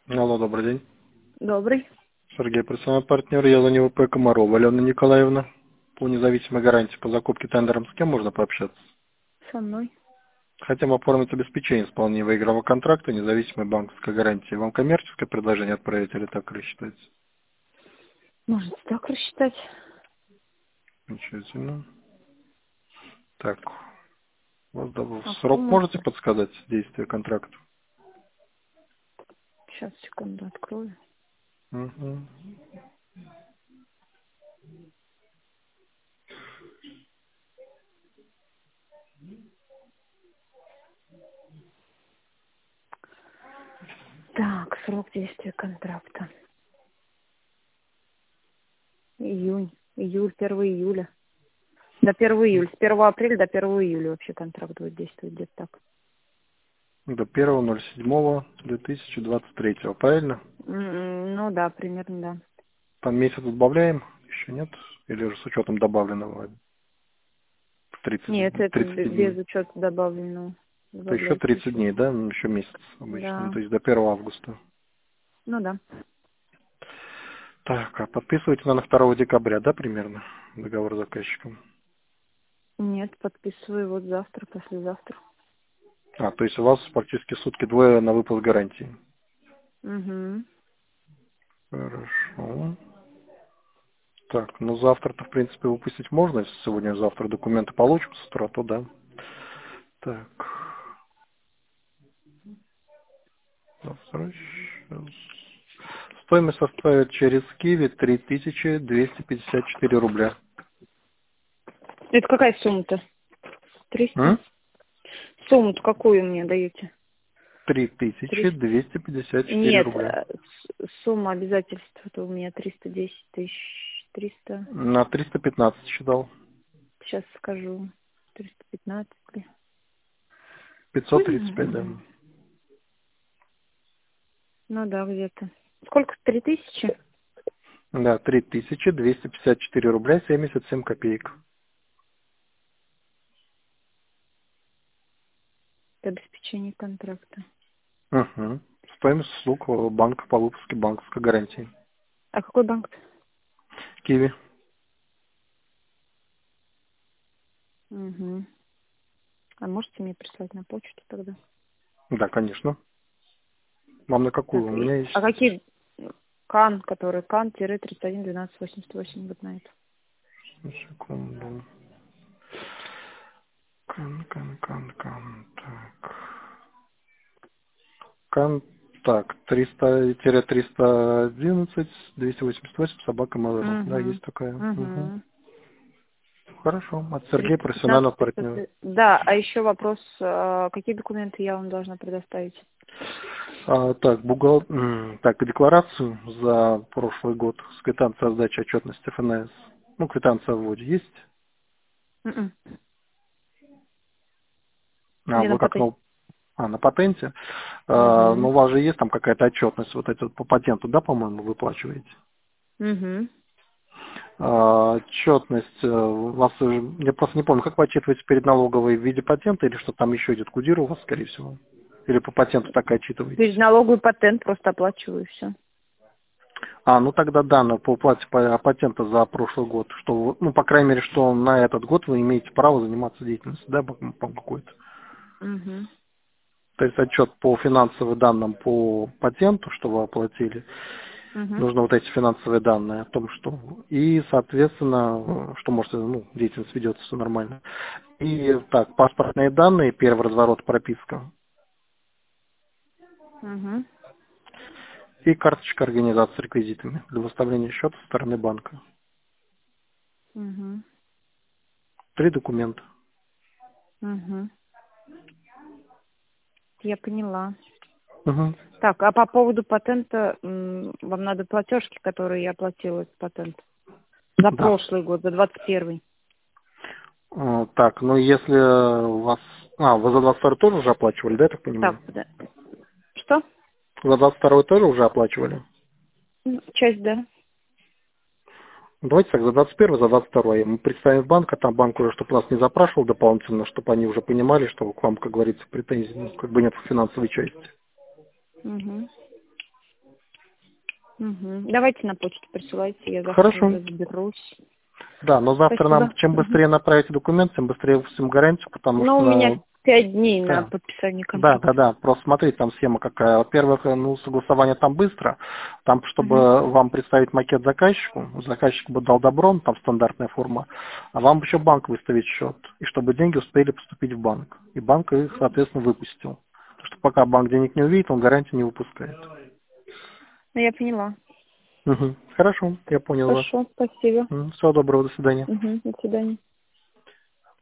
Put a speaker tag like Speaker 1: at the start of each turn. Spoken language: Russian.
Speaker 1: Алло, добрый день.
Speaker 2: Добрый.
Speaker 1: Сергей, представляю партнер. Я звоню ВП Комарова Алена Николаевна. По независимой гарантии по закупке тендером с кем можно пообщаться?
Speaker 2: Со мной.
Speaker 1: Хотим оформить обеспечение исполнения выигранного контракта независимой банковской гарантии. Вам коммерческое предложение отправить или так рассчитать?
Speaker 2: Можно так рассчитать.
Speaker 1: Замечательно. Так, вот, да,
Speaker 2: А
Speaker 1: срок
Speaker 2: сумма?
Speaker 1: можете подсказать действия контракта?
Speaker 2: Сейчас, секунду, открою.
Speaker 1: Мгм.
Speaker 2: Так, срок действия контракта. Июнь. Июль, 1 июля. До 1 июля. С 1 апреля до 1 июля вообще контракт будет действовать где-то так.
Speaker 1: До 1.07.2023, правильно?
Speaker 2: Ну да, примерно, да.
Speaker 1: Там месяц добавляем? Еще нет? Или уже с учетом добавленного
Speaker 2: Нет,
Speaker 1: 30,
Speaker 2: это
Speaker 1: 30
Speaker 2: без
Speaker 1: дней?
Speaker 2: учета добавленного.
Speaker 1: То еще
Speaker 2: Добавляется
Speaker 1: 30
Speaker 2: еще.
Speaker 1: дней, да? Еще месяц обычно.
Speaker 2: Да.
Speaker 1: То есть до 1 августа.
Speaker 2: Ну да.
Speaker 1: Так, а подписываете, наверное, 2 декабря, да, примерно? Договор с заказчиком.
Speaker 2: Нет, подписываю вот завтра, послезавтра.
Speaker 1: А, то есть у вас практически сутки двое на выпуск гарантии.
Speaker 2: Угу.
Speaker 1: Хорошо. Так, ну завтра-то, в принципе, выпустить можно. Если сегодня-завтра документы получим с утра, то да. Так. Завтра сейчас. Стоимость составит через Киви 3254 рубля.
Speaker 2: Это какая сумма-то? 300?
Speaker 1: М?
Speaker 2: Сумму-то какую мне даете? 300.
Speaker 1: 3254
Speaker 2: Нет,
Speaker 1: рубля.
Speaker 2: сумма обязательств это у меня 310 тысяч 300.
Speaker 1: На 315 считал.
Speaker 2: Сейчас скажу. 315 ли?
Speaker 1: 535, да.
Speaker 2: Ну да, где-то. Сколько? 3000?
Speaker 1: Да, 3254 рубля 77 копеек.
Speaker 2: Это обеспечение контракта.
Speaker 1: Угу. Стоимость услуг банка по выпуске банковской гарантии.
Speaker 2: А какой банк?
Speaker 1: Киви.
Speaker 2: Угу. А можете мне прислать на почту тогда?
Speaker 1: Да, конечно. Вам на какую?
Speaker 2: Так,
Speaker 1: У меня
Speaker 2: а
Speaker 1: есть...
Speaker 2: какие КАН, который КАН-311288, вот на это.
Speaker 1: Секунду. Кан. Так. Так, 300-311, 288, собака Mail.ru. Да,
Speaker 2: Угу.
Speaker 1: есть такая. Угу.
Speaker 2: Угу.
Speaker 1: Хорошо. От Сергея, профессионального
Speaker 2: 315,
Speaker 1: партнера.
Speaker 2: 500. Да, а еще вопрос, какие документы я вам должна предоставить?
Speaker 1: Так, так, декларацию за прошлый год с квитанцией о сдаче отчетности ФНС. Ну, квитанция о вводе есть.
Speaker 2: Мгм.
Speaker 1: А,
Speaker 2: Не на
Speaker 1: вы как
Speaker 2: патенте.
Speaker 1: на патенте. Но
Speaker 2: Угу.
Speaker 1: у вас же есть там какая-то отчетность, вот эти вот по патенту, да, по-моему, выплачиваете?
Speaker 2: Угу.
Speaker 1: Отчетность, у вас, я просто не помню, как вы отчитываете перед налоговой в виде патента или что там еще идет кудир у вас, скорее всего? Или по патенту так и
Speaker 2: Перед
Speaker 1: отчитываетесь?
Speaker 2: налоговый патент просто оплачиваю все.
Speaker 1: Ну тогда да, по уплате патента за прошлый год, что, ну, по крайней мере, что на этот год вы имеете право заниматься деятельностью, да, по какой-то.
Speaker 2: Угу.
Speaker 1: То есть отчет по финансовым данным по патенту, что вы оплатили,
Speaker 2: Угу.
Speaker 1: нужно вот эти финансовые данные о том, что... И, соответственно, что может, ну, деятельность ведется, все нормально. И так, паспортные данные, первый разворот, прописка.
Speaker 2: Угу.
Speaker 1: И карточка организации с реквизитами для выставления счета со стороны банка.
Speaker 2: Угу.
Speaker 1: 3 документа.
Speaker 2: Угу. Я поняла.
Speaker 1: Мгм.
Speaker 2: Так, а по поводу патента, вам надо платежки, которые я оплатила этот патент. За
Speaker 1: Да.
Speaker 2: прошлый год, за 21-й.
Speaker 1: Так, ну если у вас... вы за 22 тоже уже оплачивали, да, я так понимаю?
Speaker 2: Так, да. Что?
Speaker 1: За 22 тоже уже оплачивали?
Speaker 2: Часть, да.
Speaker 1: Давайте так, за 21 за 22 мы представим в банк, а там банк уже, чтобы нас не запрашивал дополнительно, чтобы они уже понимали, что к вам, как говорится, претензий, ну, как бы нет финансовой части.
Speaker 2: Угу. Угу. Давайте на почту присылайте, я завтра
Speaker 1: Хорошо.
Speaker 2: разберусь.
Speaker 1: Да, но завтра
Speaker 2: Спасибо.
Speaker 1: нам, чем быстрее направите документ, тем быстрее выпустим гарантию, потому
Speaker 2: Ну, у меня
Speaker 1: что...
Speaker 2: 5 дней на
Speaker 1: Да.
Speaker 2: подписание
Speaker 1: Да,
Speaker 2: контракта.
Speaker 1: да, да. Просто смотрите, там схема какая. Во-первых, ну, согласование там быстро. Там,
Speaker 2: Угу.
Speaker 1: чтобы вам представить макет заказчику, заказчик бы дал добро, ну, там стандартная форма, а вам еще банк выставить счет. И чтобы деньги успели поступить в банк. И банк их, соответственно, выпустил. Потому что пока банк денег не увидит, он гарантию не выпускает.
Speaker 2: Ну, я поняла.
Speaker 1: Угу. Хорошо, я понял вас.
Speaker 2: Хорошо, спасибо.
Speaker 1: Всего доброго, до свидания.
Speaker 2: Угу. До свидания.